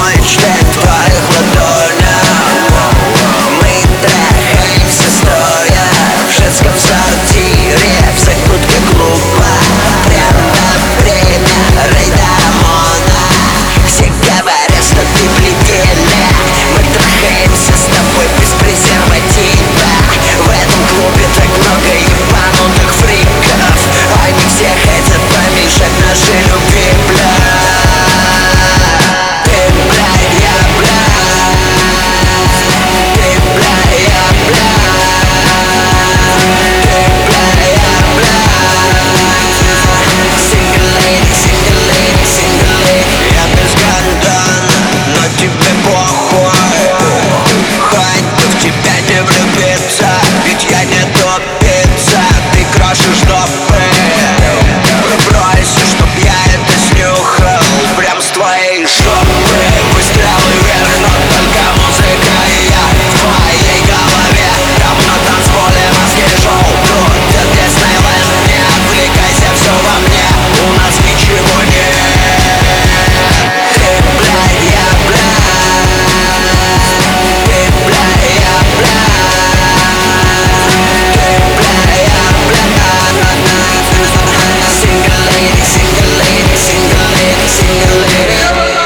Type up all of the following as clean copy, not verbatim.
мой член в твоих ладонях. Мы трахаемся стоя в женском сортире, в закутке клуба, прямо во время рейда ОМОНа. Все говорят, что ты предельная. Мы трахаемся с тобой без презерватива. В этом клубе так много ебанутых фриков. Они все хотят помешать нашей любви, бля. Ты, бля, я, бля. Ты, бля, я, бля. Ты, бля, я, бля. Single lady, single lady, single lady. Я без гондона, но тебе похуй. Хоть бы в тебя не влюбиться, ведь я не тупица. Ты крошишь допы. Просишь, чтоб я это снюхал прям с твоей жопы. Выстрелы вверх, но только музыка и я в твоей голове. Там на танцполе маски шоу. Тут ты Диснейленд, не отвлекайся, все во мне. У нас ничего нет. Ты, блядь, я, блядь. Ты, блядь, я, блядь. Ты, блядь, я, блядь. Single lady, single lady, single lady, single lady.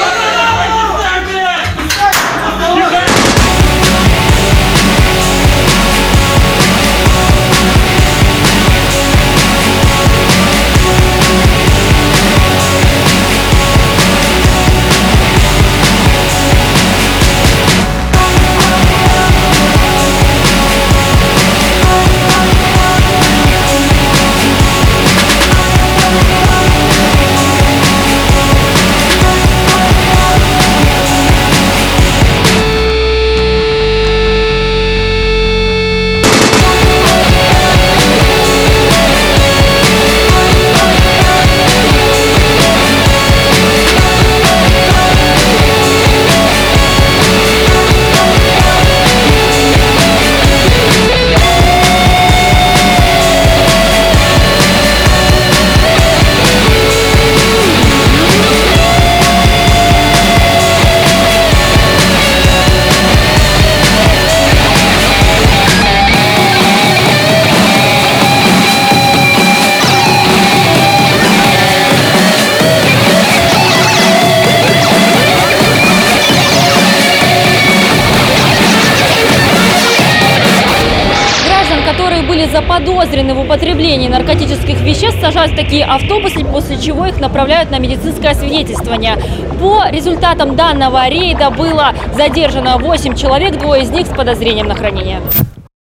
Которые были заподозрены в употреблении наркотических веществ, сажают в такие автобусы, после чего их направляют на медицинское освидетельствование. По результатам данного рейда было задержано 8 человек, 2 из них с подозрением на хранение.